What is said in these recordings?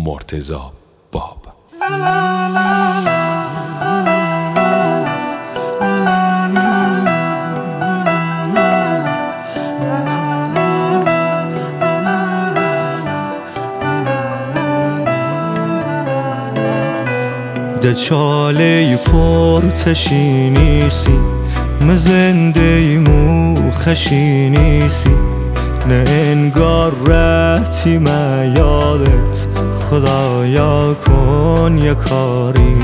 مرتضی باب. دچاله پرتشی نیستی مزنده مو خشی نیستی نه انگار رفتی من یادت خدایا کن یه کاری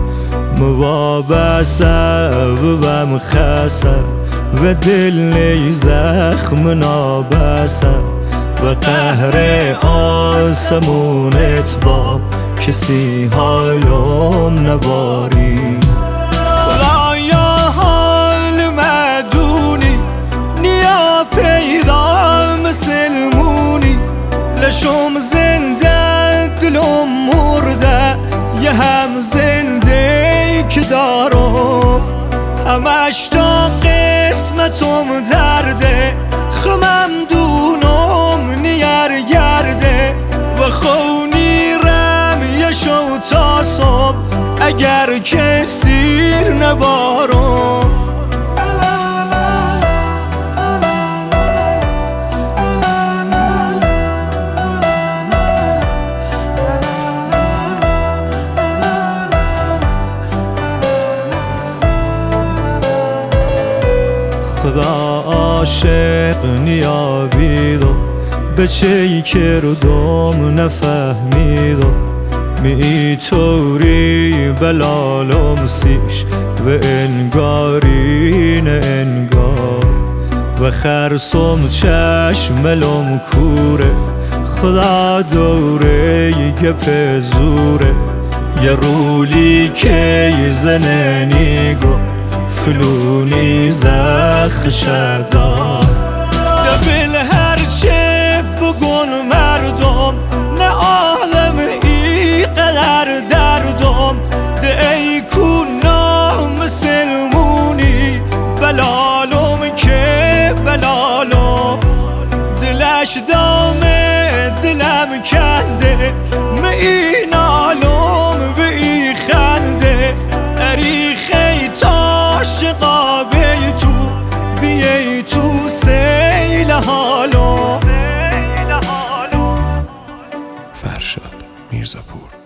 موابسه و بم خسه و دل نی زخم نابسه و قهر آسمونت باب کسی حالم نباری خدایا حال مدونی نیا پیدا مسلمونی لشم زنده دلم مرده یه هم زنده که دارم همش تا قسمتم درده خمم دونم نیر گرده و خونی شو تا صبح اگر که سیر نبارم خدا عاشق نیابیدم به چی کردم نفهمیدم می طوری بلالم سیش و انگاری نه انگار و خرسم چشم لم کوره خدا دوره گپ زوره یه رولی که زننی گو فلونی زخ شدار دبل هرچه بگن مردم نه عالم قدر دردم ده ای کنا مسلمونی بلالم که بلالم دلش دامه دلم کنده می این عالم و ای خنده اریخی تا شقابه تو بیای تو سیل حالم. فرشاد میرزاپور.